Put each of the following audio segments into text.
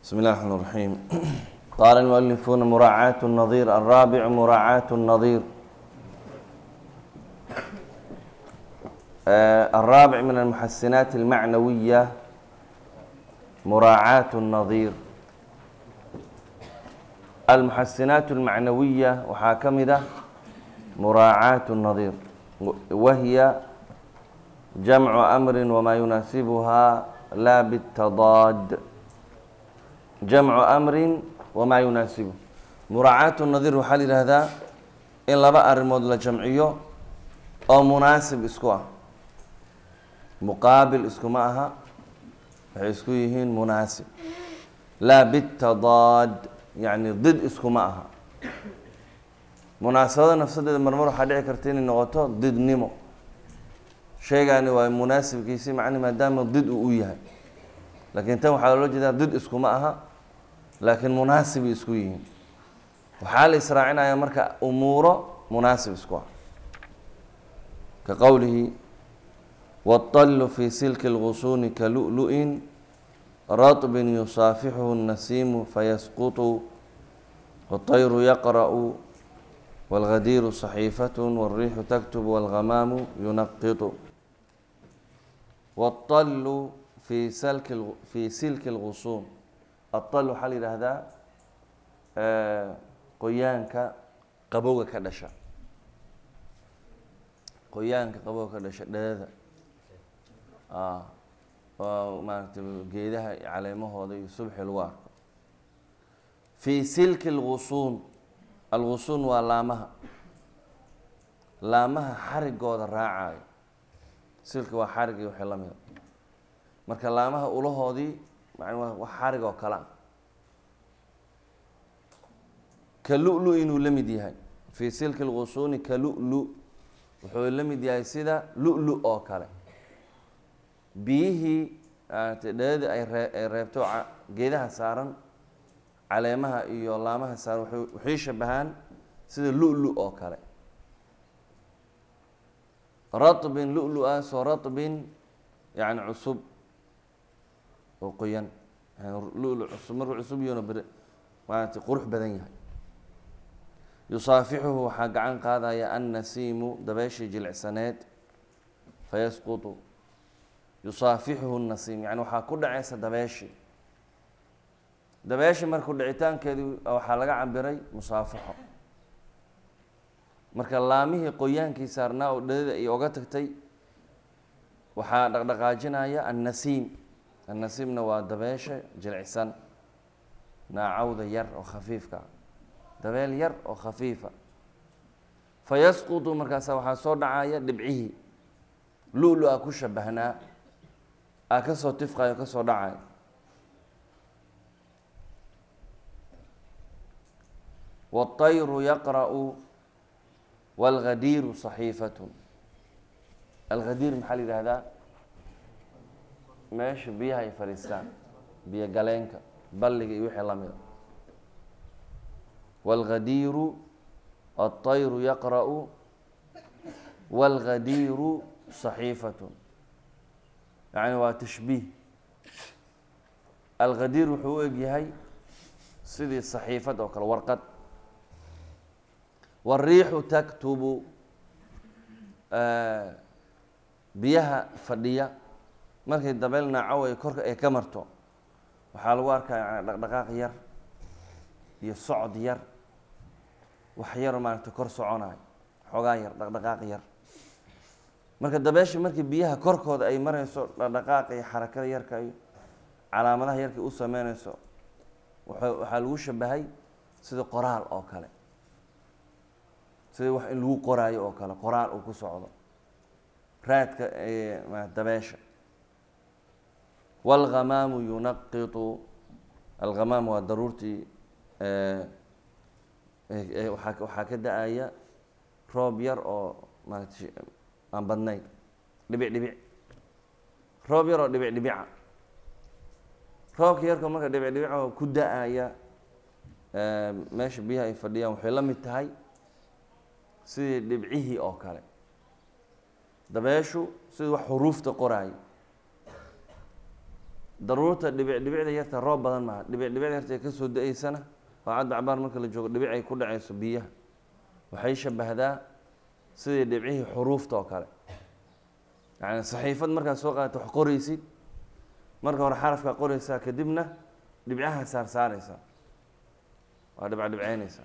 بسم الله الرحمن الرحيم. قال المؤلفون مراعاة النظير. الرابع مراعاة النظير. الرابع من المحسنات المعنوية مراعاة النظير. المحسنات المعنوية وحاكمده مراعاة النظير، وهي جمع أمر وما يناسبها لا بالتضاد. جمع أمر وما يناسبه. مراعاة النظير waxaa la yidhaahdaa in laba arrimood la jamciyo oo munaasib isku ah. muqaabil iskuma aha, waxay isku yihiin munaasib. laa bitadaad yani did iskuma aha. munaasabada nafsadeeda marmar waxaa dhici karta inay noqoto didnimo. sheegaani waa munaasibkiisii macni maadaama did uu u yahay, laakiin tan waxaa loola jeedaa did iskuma aha, laakiin munaasib isku yihiin. waxaa la israacinaya marka umuuro munaasib isku ah, ka qowlihi waالطل في سلك الغصون كلؤلؤ رطب يصافحه النسيم فيسقط والطير يقرأ والغدير صحيفة والريح تكتب والغمام ينقط. والطل في سلك الغصون. الطل waxaa la yidhaahdaa qoyaanka qabowga ka dhasha. qoyaanka qabowga ka dhasha dhadada oo maaragtay geedaha caleemahooda iyo subxi lagu arko. fii silki lgusuun. algusuun waa laamaha xarigooda raacayo. silki waa xarig iyo wixii la mida. marka laamaha ulahoodii wax xarig oo kale ah. ka lu-lu inuu la mid yahay. fii silki lgusuuni ka lu-lu wuxuu la mid yahay sida lu-lu oo kale. biyihii dhadadii ay reebto geedaha saaran, caleemaha iyo laamaha saaran waxay shabahaan sida lu-lu oo kale. ratbin lu-lu-aasoo ratbin yani cusub oo qoyan. lu-lu cusub markuu cusub yahona maaragtay qurux badan yahay. yusaafixuhu waxaa gacan qaadaya annasiimu dabeeshii jilicsaneed fayasqutu. yusaafixuhu nasiim yani waxaa ku dhacaysa dabeeshii markuu dhicitaankeedii waxaa laga cabiray musaafaxo. marka laamihii qoyaankii saarnaa oo dhadada ay oga tagtay waxaa dhaqdhaqaajinaya annasiim. annasiimna waa dabeesha jilicsan, naacawda yar oo khafiifka ah, dabeel yar oo khafiifa. fayasqutu markaasa waxaa soo dhacaya dhibcihii lu-lu a ku shabahnaa a kasoo tifqayo kasoo dhacaya. waالطayru yaqra'u wاlgadiiru صaxiifaة. algadiir maxaa la yihahdaa? meesha biyaha ay fadhiistaan, biyo galeenka, balliga iyo wixii lamida. wاlgadiiru الطayru yaqra'u wاlgadiiru صaxiifaة yani waa tashbiih. algadiir wuxuu u eg yahay sidii صaxiifad oo kale, warqad. wالriixu taktubu biyaha fadhiya markay dabeel naacow ay korka ay ka marto waxaa lagu arkaa yani dhaqdhaqaaq yar iyo socod yar, wax yar maaragtay kor soconayo, xoogaa yar, dhaqdhaqaaq yar. marka dabeesha markii biyaha korkooda ay marayso dhaqdhaqaaqa iyo xarakada yarka iyo calaamadaha yarka u sameynayso waxaa lagu shabahay sida qoraal oo kale, sida wax in lagu qoraayo oo kale, qoraal uu ku socdo raadka dabeesha. wاlgamaamu yunaqitu. algamaam waa daruurtii waxaa ka da-aya roob yar oo maaragtay aan badnayn, dhibic roob yar oo dhibica. roobka yarka marka dhibic oo ku da-aya meesha biyaha ay fadhiyaan waxay la mid tahay sidii dhibcihii oo kale. dabeeshu sidii wax xuruufta qoraayo daruurta dhibicda yarta roob badan maaha dhibicda yarta ka soo da-aysana oo cadda cabaar marka la joogo dhibic ay ku dhacayso biyaha waxay shabahdaa sidii dhibcihii xuruufta oo kale yani saxiifad markaad soo qaadato wax qoraysid marka hore xarafkaa qoraysaa kadibna dhibcaha saarsaaraysaa waa dhibcaynaysaa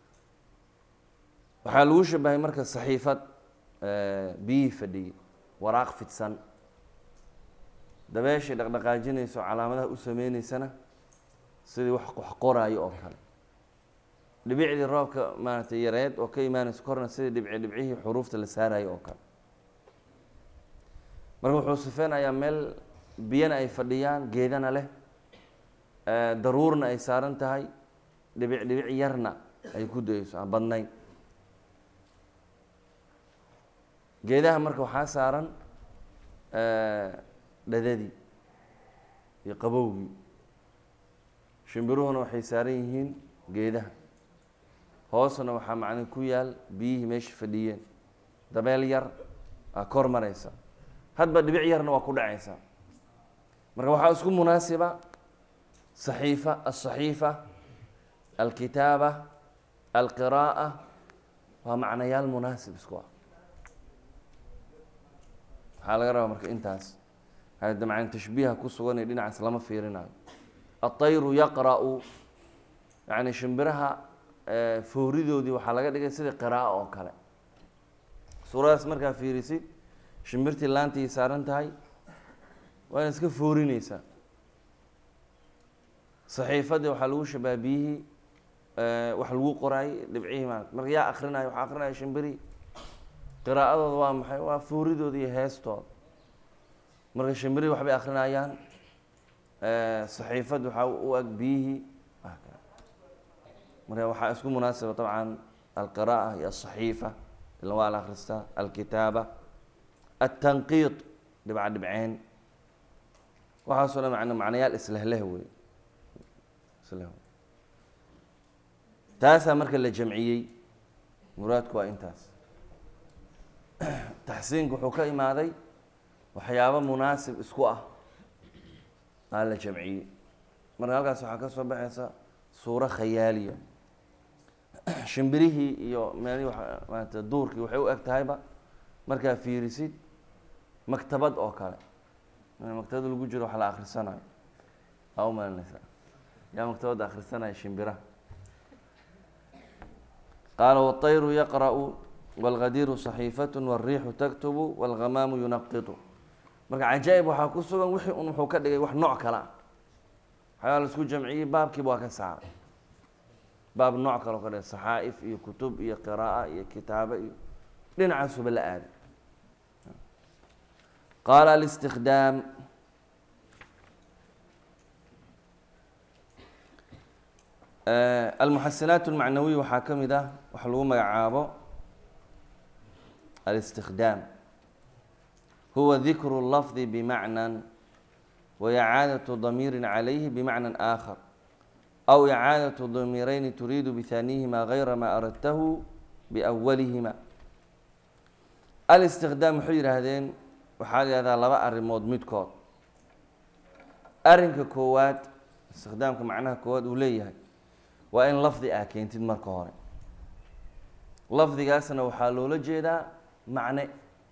waxaa lagu shabahay marka saxiifad biyihii fadhiyey waraaq fidsan dabeeshay dhaqdhaqaajinayso calaamadaha u sameyneysana sidii wax qoraayo oo kale dhibicdii roobka maaragtay yareed oo ka imaanayso korna sidii dhibcihii xuruufta la saarayo oo kale marka wuxuu sifeynayaa meel biyana ay fadhiyaan geedana leh daruurna ay saaran tahay dhibic yarna ay ku da-ayso aan badnayn geedaha marka waxaa saaran dhadadii iyo qabowgii shimbiruhuna waxay saaran yihiin geedaha hoosna waxaa macna ku yaal biyihii meesha fadhiyeen dabeel yar aa kor maraysa hadba dhibic yarna waa ku dhacaysaa marka waxaa isku munaasiba saxiifa aلصaxiifa alkitaaba alqiraa'a waa macnayaal munaasib isku ah waxaa laga rabaa marka intaas hada macna tashbiiha ku sugan ee dhinacaas lama fiirinayo aلطayru yaqra'u yani shimbiraha fooridoodii waxaa laga dhigay sida qiraa'o oo kale suuradaas markaa fiirisid shimbirtii laantii saaran tahay waa ina iska foorinaysaa saxiifadii waxaa lagu shabaha biyihii wax lagu qoraayey dhibcihii maarata marka yaa akrinayo waxaa akrinaya shimbirihii qiraa'adooda waa maxay waa fooridooda iyo heestooda marka shimbirihii waxbay akrinayaan saxiifad waxaa u ag biyihii marka waxaa isku munaasiba طabcan alqiraa'a iyo aلصaxiifa ila waa la akristaa alkitaaba التنقيط dhibceyn waxaasoo dhan macnayaal isleh wey taasaa marka la jamciyey muraadku waa intaas taxsiinku wuxuu ka imaaday waxyaabo munaasib isku ah aa la jamciyey marka halkaas waxaa ka soo baxaysa suuro khayaaliya shimbirihii iyo meelihii maarata duurkii waxay u eg tahayba markaa fiirisid maktabad oo kale maktabada lagu jiro wax la akrisanayo aa u malinaysaa yaa maktabadda akhrisanaya shimbiraha qaala wالطayru yaqra'u wاlgadiiru صaxiifaة wالriixu taktubu wاlgamaamu yunaqitu marka cajaa'ib waxaa ku sugan wixii un wuxuu ka dhigay wax nooc kale ah waxyaala la isku jamciyey baabkiiba waa ka saaray baab nooc kale o ka dhigay saxaa'if iyo kutub iyo qiraa'a iyo kitaabo iyo dhinacaasuba la aaday qaala الاstikdaam almuxasinaat اlmacnawiya waxaa ka mid ah waxa lagu magacaabo الاstikdaam huwa dikru lafdi bimacnan waicaadaةu damiiri calayhi bimacna آkhar aw icaadaةu damiirayni turiidu bihaaniyihima gayra ma aradtahu biawalihima alistikdaam waxay yidhaahdeen waxaa la yihahdaa laba arrimood midkood arrinka koowaad istikdaamka macnaha koowaad uu leeyahay waa in lafdi aa keentid marka hore lafdigaasna waxaa loola jeedaa macne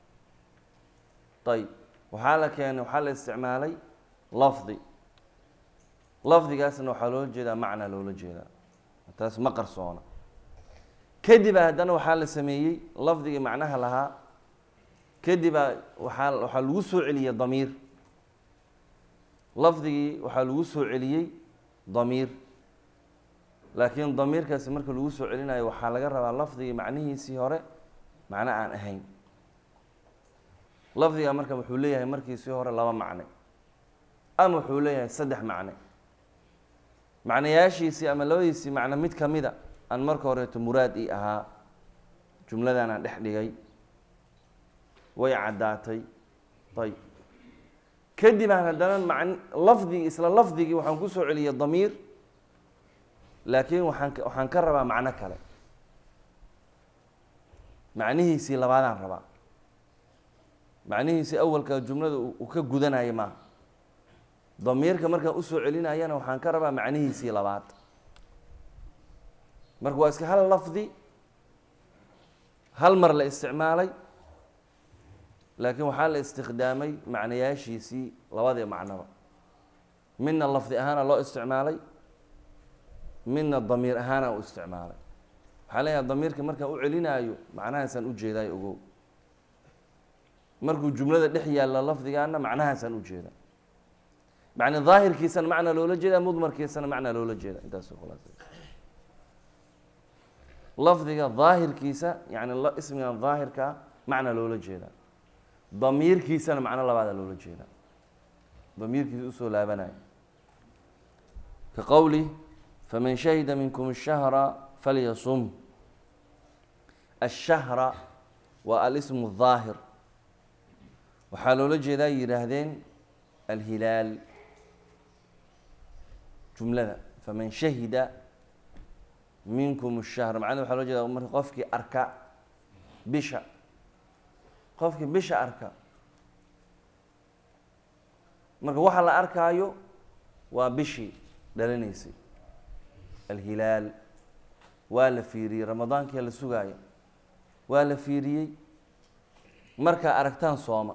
ayb waxaa la keenay waxaa la isticmaalay lafdi lafdigaasna waxaa loola jeedaa macna loola jeedaa taas ma qarsoona kadiba haddana waxaa la sameeyey lafdigii macnaha lahaa kadibaa waxaa lagu soo celiyey damiir lafdigii waxaa lagu soo celiyey damiir laakiin damiirkaasi marka lagu soo celinayo waxaa laga rabaa lafdigii macnihiisii hore macno aan ahayn lafdiga marka wuxuu leeyahay markiisii hore laba macne ama wuxuu leeyahay saddex macne macnayaashiisii ama labadiisii macno mid kamida aan marka horeeto muraad ii ahaa jumladan aan dhex dhigay way caddaatay ayb kadib aan haddana lafdigii isla lafdigii waxaan ku soo celiyey damiir laakiin waxaan ka rabaa macno kale macnihiisii labaadaan rabaa macnihiisii awalka jumlada uu ka gudanaya maaha damiirka markaan usoo celinayana waxaan ka rabaa macnihiisii labaad marka waa iska hal lafdi hal mar la isticmaalay laakiin waxaa la istikhdaamay macnayaashiisii labadii macnaba midna lafdi ahaana loo isticmaalay midna damiir ahaana u isticmaalay waxaa leeyahay damiirka markaan u celinaayo macnahaasaan ujeedaay ogow markuu jumlada dhex yaalla lafdigaana macnahaasaan ujeeda macni daahirkiisana macna loola jeeda mudmarkiisana macna loola jeeda intaas khulaas lafdiga daahirkiisa yani ismiga daahirka macna loola jeeda damiirkiisana macno labaada loola jeeda damiirkiisa usoo laabanaya ka qowli faman shahida minkum الshahra falyasum الshahra waa alismu الظaahir waxaa loola jeedaa yidhaahdeen alhilaal jumlada faman shahida minkum الshahra macnaa waxaa loo jeeda marka qofkii arka bisha qofkii bisha arka marka waxa la arkaayo waa bishii dhalanaysay alhilaal waa la fiiriyey ramadaankia la sugaaya waa la fiiriyey markaa aragtaan sooma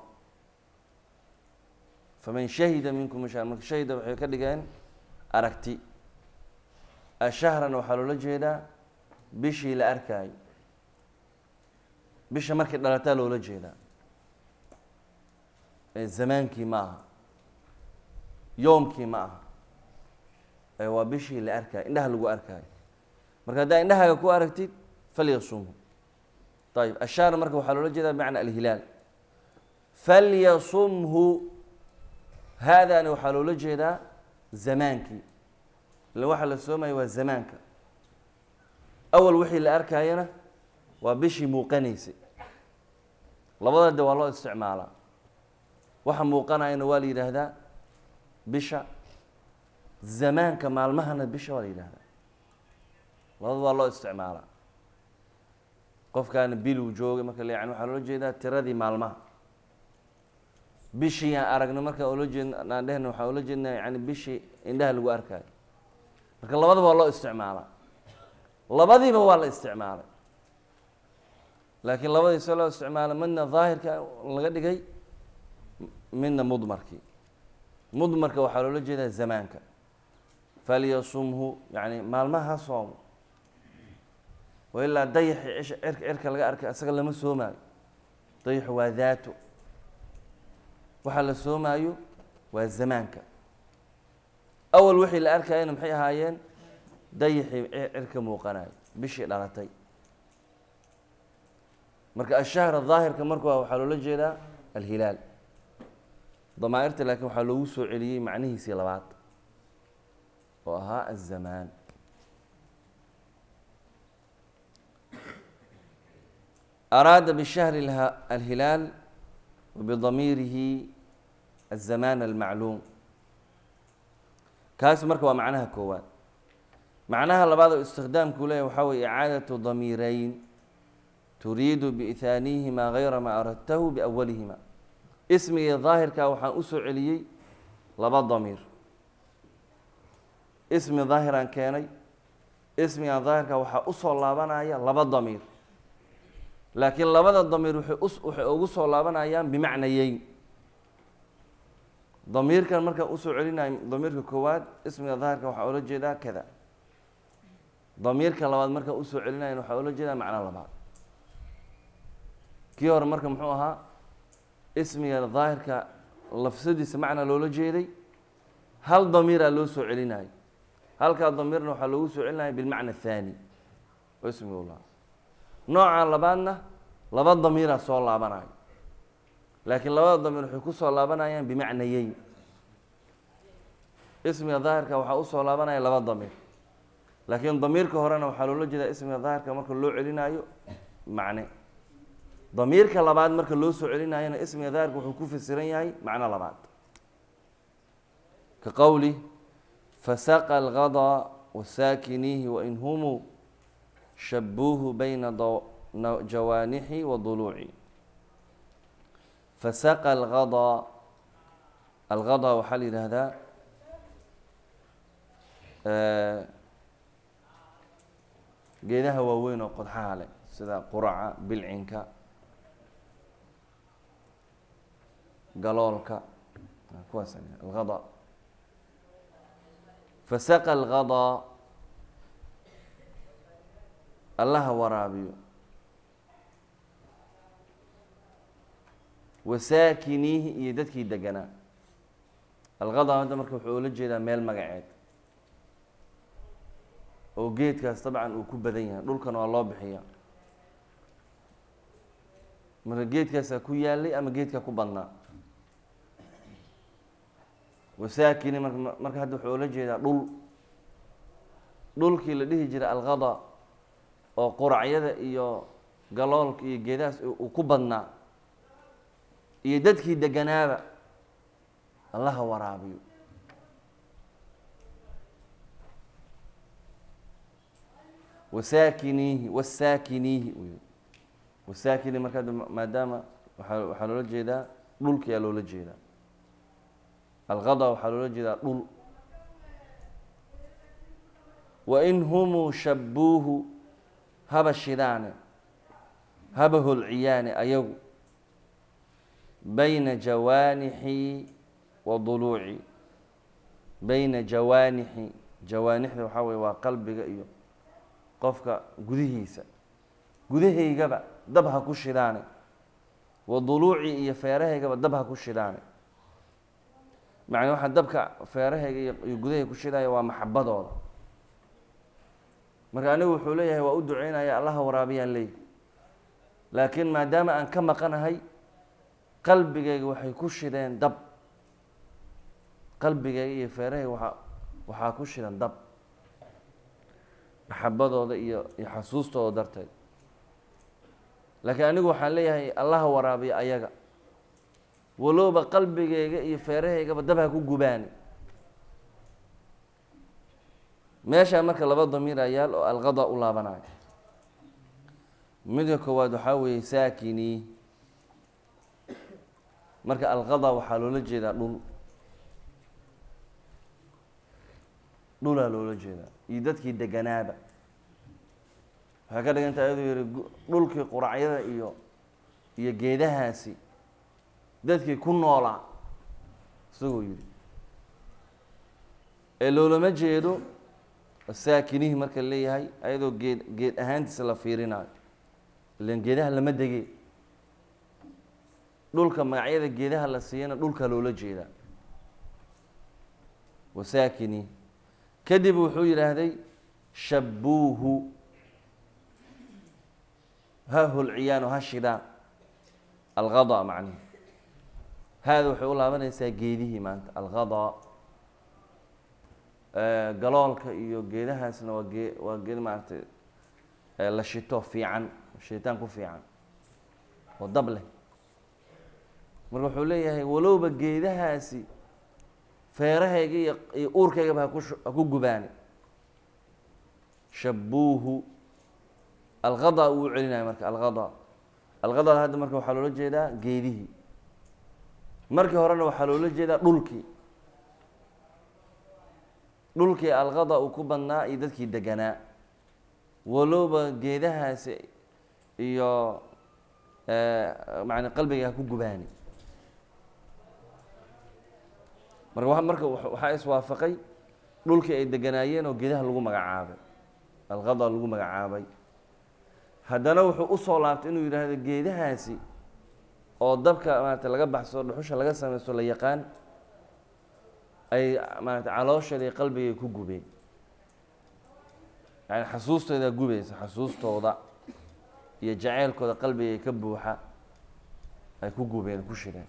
faman shahida minkum shahr marka shahida waxay ka dhigeen aragti ashahrana waxaa loola jeedaa bishii la arkaayo bisha markay dhalataa loola jeedaa zamaankii ma aha yoomkii ma aha waa bishii la arkaayo indhaha lagu arkaayo marka haddaa indhahaaga ku aragtid falyasumhu ayib ashahr marka waxaa loola jeedaa bimacna alhilaal falyasumhu haadani waxaa loola jeedaa zamaankii ila waxa la soomaya waa zamaanka awal wixii la arkaayana waa bishii muuqanaysay labada de waa loo isticmaalaa waxa muuqanayana waa la yidhaahdaa bisha zamaanka maalmahana bisha waa la yidhaahdaa labada waa loo isticmaalaa qofkaana biluu joogay marka yani waxaa loola jeedaa tiradii maalmaha bishii aan aragno marka oola jeedn aan dhehna waxaa oola jeednaa yani bishii indhaha lagu arkaayo marka labadaba waa loo isticmaalaa labadiiba waa la isticmaalay laakiin labadii se loo isticmaalay midna daahirka laga dhigay midna mudmarkii mudmarka waxaa loola jeedaa zamaanka falyasumhu yani maalmaha ha soomo wailaa dayaxi cirka laga arkay asaga lama soomaayo dayaxu waa daato waxaa la soomaayo waa zamaanka awal wixii la arkayana maxay ahaayeen dayaxii cirka muuqanayo bishii dhalatay marka ashahra daahirka marka waxaa loola jeedaa alhilaal damaairta laakiin waxaa loogu soo celiyey macnihiisii labaad oo ahaa azamaan araada bishahri alhilaal wabidamiirihi azamaan almacluum kaas marka waa macnaha koowaad macnaha labaad oo istikhdaamkuu leeyahy waxaa weye icaadatu damiirayn turiidu biihaanihima gayra ma aradtahu biawalihima ismigii daahirkaa waxaan usoo celiyey laba damiir ismi daahiraan keenay ismigan daahirkaa waxaa usoo laabanaya laba damiir laakiin labada damiir waxay ugu soo laabanayaan bimacnayeyn damiirkan markaan usoo celinayo damiirka koowaad ismiga daahirka waxaa oola jeedaa kada damiirka labaad markaan usoo celinayan waxaa oola jeedaa macno labaad kii hore marka muxuu ahaa ismiga daahirka lafsadiisa macna loola jeeday hal damiiraa loo soo celinayo halkaa damiirna waxaa loogu soo celinaya bilmacna athani oo ismiga lahaa noocan labaadna laba damiiraa soo laabanayo laakiin labada damiir waxay ku soo laabanayaan bimacnayeyn ismiga daahirka waxaa usoo laabanaya laba damiir laakiin damiirka horena waxaa loola jeedaa ismiga daahirka marka loo celinayo macne damiirka labaad marka loo soo celinayana ismiga daahirka wuxuu ku fasiran yahay macno labaad ka qowli fasaqa algadaa wasaakiniihi wain humuu shabuuhu bayna jawaanixi wa duluuci fasaqa algadaa waxaa la yidhaahdaa geedaha waaweyn oo qodxaha leh sida quraca bilcinka galoolka kuwaas alghada fasaqa alghada allaha waraabiyo wasaakiniihi iyo dadkii deganaa alghada hadda marka wuxuu ula jeedaa meel magaceed oo geedkaas dabcan uu ku badan yahay dhulkan waa loo bixiyaa marka geedkaasaa ku yaalay ama geedka ku badnaa wasaakini marka hadda wuxuu ula jeedaa dhulkii la dhihi jiray alghada oo quracyada iyo galoolka iyo geedahaas uu ku badnaa iyo dadkii deganaaba allaha waraabiyo wasaakiniihi wasaakiniihi wasaakini marka hadda maadaama waxaa loola jeedaa dhulkiyaa loola jeedaa alghada waxaa loola jeedaa dhul wain humuu shabuuhu haba shidaane haba holciyaane ayagu bayna jawaanixi wa duluuci bayna jawaanixi jawaanixda waxaa weye waa qalbiga iyo qofka gudihiisa gudahaygaba dab ha ku shidaane wa duluuci iyo feerahaygaba dab ha ku shidaane macnaa waxaa dabka feerahayga iyo gudahayga ku shidaya waa maxabadooda marka anigu wuxuu leeyahay waa u duceynaya allaha waraabiyaan leeyahy laakiin maadaama aan ka maqanahay qalbigayga waxay ku shideen dab qalbigayga iyo feerahayga waxaa ku shidan dab maxabadooda iyo xasuustooda darteed laakiin anigu waxaan leeyahay allaha waraabiya ayaga walowba qalbigayga iyo feerahaygaba dab ha ku gubaani meeshaa marka laba damiir ayaal oo alghada u laabanayo midka koowaad waxaa weeye saakini marka alghada waxaa loola jeedaa dhulaa loola jeedaa iyo dadkii deganaaba waxay ka dhiganta ayaduu yihi dhulkii quracyada iyo geedahaasi dadkii ku noolaa isagoo yidhi ee loolama jeedo saakinihi marka leeyahay ayadoo geed ahaantiisa la fiirinayo ilan geedaha lama dege dhulka magacyada geedaha la siiyana dhulka loola jeedaa wasaakinihi kadib wuxuu yidhaahday shabuuhu ha holciyaano ha shidaan alghada macnihi haada waxay u laabanaysaa geedihii maanta alghada galoolka iyo geedahaasna waa geed maaragtay la shito fiican shitaan ku fiican oo dab leh marka wuxuu leeyahay walowba geedahaasi feerahayga iyo uurkaygaba ha ku gubaani shabuuhu alghada uu celinayo marka alghada hadda marka waxaa loola jeedaa geedihii markii horena waxaa loola jeedaa dhulkii alghada uu ku badnaa iyo dadkii deganaa walowba geedahaasi iyo macna qalbiga ha ku gubaani marka waxaa iswaafaqay dhulkii ay deganaayeen oo geedaha lagu magacaabay alghada lagu magacaabay haddana wuxuu usoo laabtay inuu yidhaahdo geedahaasi oo dabka maarata laga baxsado dhuxusha laga samaysto la yaqaan ay maarata caloosheeda iyo qalbigay ku gubeen yani xasuustoodaa gubaysa xasuustooda iyo jaceylkooda qalbigay ka buuxa ay ku gubeen ku shideen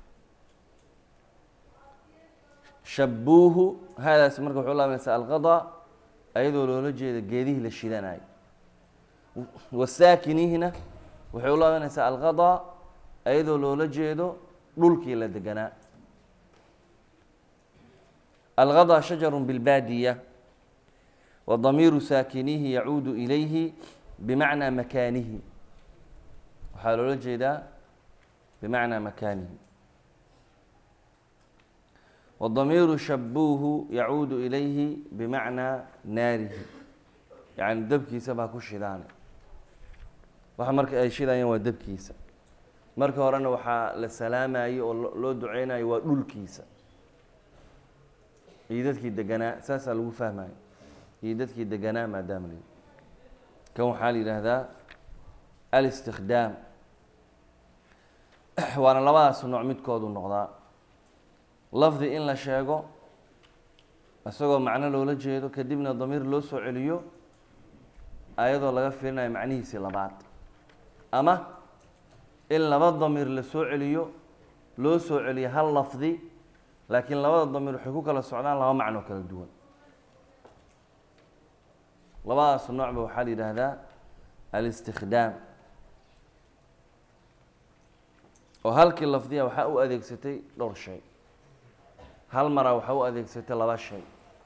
shabuuhu haadaas marka wuxuu laabanaysaa alghada ayadoo loola jeeda geedihii la shidanayo wasaakinihina waxay u laabanaysaa alghada ayadoo loola jeedo dhulkii la deganaa alghada shajaru bilbaadiya wadamiiru saakinihi yacuudu ilayhi bimacnaa makaanihi waxaa loola jeedaa bimacnaa makaanihi والضمير شبوه يعود إليه بمعنى ناره يعني دبكيسة baa ku shidaane waxa marka ay shidayeen waa dabkiisa marka horena waxaa la salaamayay oo loo duceynayay waa dhulkiisa iyo dadkii deganaa saasaa lagu fahmaya iyo dadkii deganaa maadaama la kan waxaa la yidhaahdaa alistikhdaam waana labadaas nooc midkoodu noqdaa lafdi in la sheego isagoo macno loola jeedo kadibna damiir loo soo celiyo ayadoo laga fiirinayo macnihiisii labaad ama in laba damiir la soo celiyo loo soo celiyo hal lafdi laakiin labada damiir waxay ku kala socdaan laba macno kala duwan labadaas noocba waxaa la yidhaahdaa alistikhdaam oo halkii lafdiya waxaa u adeegsatay dhowr shay hal maraa waxaa u adeegsatay laba shay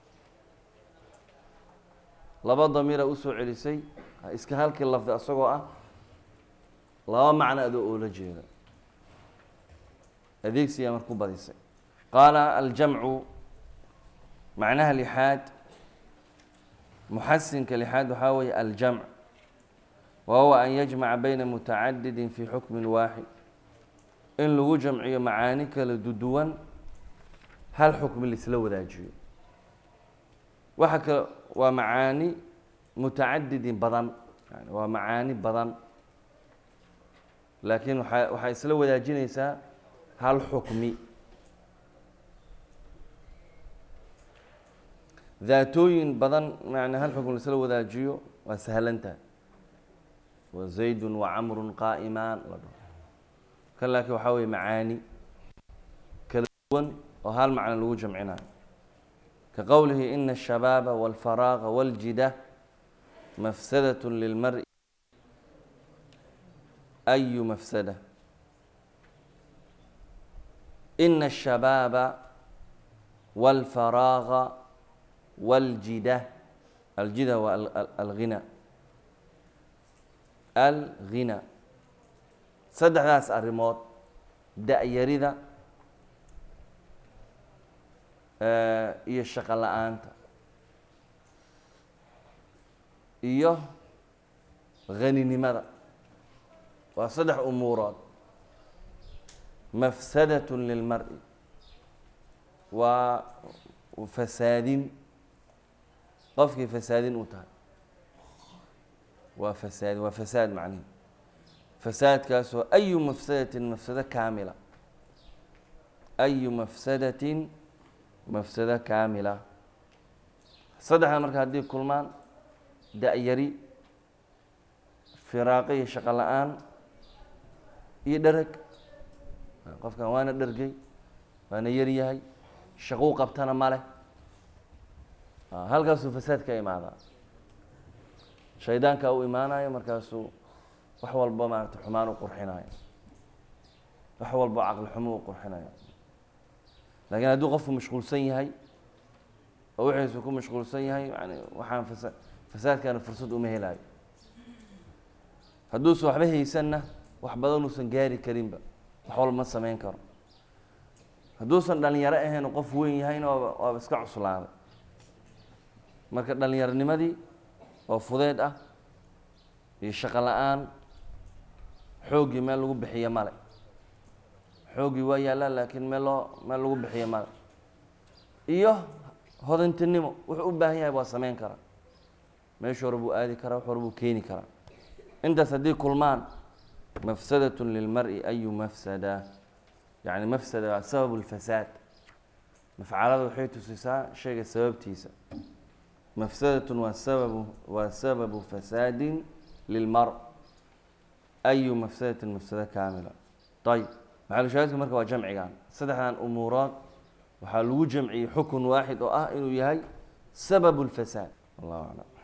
laba damiira usoo celisay iska halkii lafdi isagoo ah laba macno adoo oo la jeeda adeegsiyaa marku badisay qaala aljamcu macnaha lixaad muxasinka lixaad waxaa weeye aljamc wa huwa an yajmaca bayna mutacadidin fi xukmin waaxid in lagu jamciyo macaani kala duwan hal xukmi laisla wadaajiyo waxa kale waa macaani mutacadidin badan yani waa macaani badan laakiin waxaa isla wadaajinaysaa hal xukmi daatooyin badan yani hal xukmi laisla wadaajiyo waa sahlantahay wa zaydun wa camrun qaa'imaan la dhaho kan laakiin waxaa weye macaani kala duwan oo hal macno lagu jamcinayo كقوله إن الشباب والفراغ والجدة مفسدة للمرء أي مفسدة إن الشباب والفراغ والجدة الجدة والغنى الغنى صدح ناس الريموت دأيريدا iyo shaqo la-aanta iyo haninimada waa saddex umuurood mafsadat lilmari waa fasaadin qofkii fasaadin u tahay waa fasaadin waa fasaad macnihi fasaadkaasoo ayu mafsadatin mafsado kaamila ayu mafsadatin mafsado kaamila saddexda marka haddii kulmaan da-yari firaaqo iyo shaqo la-aan iyo dhereg qofkan waana dhergey waana yaryahay shaqou qabtana ma leh halkaasuu fasaad ka imaadaa shaydaankaa u imaanayo markaasuu wax walba maarata xumaan u qurxinayo wax walba caqli xumo u qurxinayo lakin hadduu qofku mashquulsan yahay oo wixiisu ku mashquulsan yahay yani waxaan fasaadkaana fursad uma helayo hadduusan waxba haysanna wax badan uusan gaari karinba wax walba ma samayn karo hadduusan dhalinyaro ahayn oo qof weyn yahayna waaba iska cuslaaday marka dhalinyaronimadii oo fudeed ah iyo shaqo la-aan xooggii meel lagu bixiyo male xooggii waa yaallaa laakiin meel lagu bixiyo male iyo hodantinimo wuxuu u baahan yahay waa samayn karaa meeshu hore buu aadi karaa wax hore buu keeni karaa intaas haddii kulmaan mafsadat lilmari ayu mafsada yani mafsada waa sabab lfasaad mafcalada waxay tusisaa shayga sababtiisa mafsadatun waa sababu fasaadin lilmar ayu mafsadatin mafsado kaamila ayb maxalushaahidka marka waa jamcigan saddexdan umuurood waxaa lagu jamciyey xukun waaxid oo ah inuu yahay sabab lfasaad wallahu aclam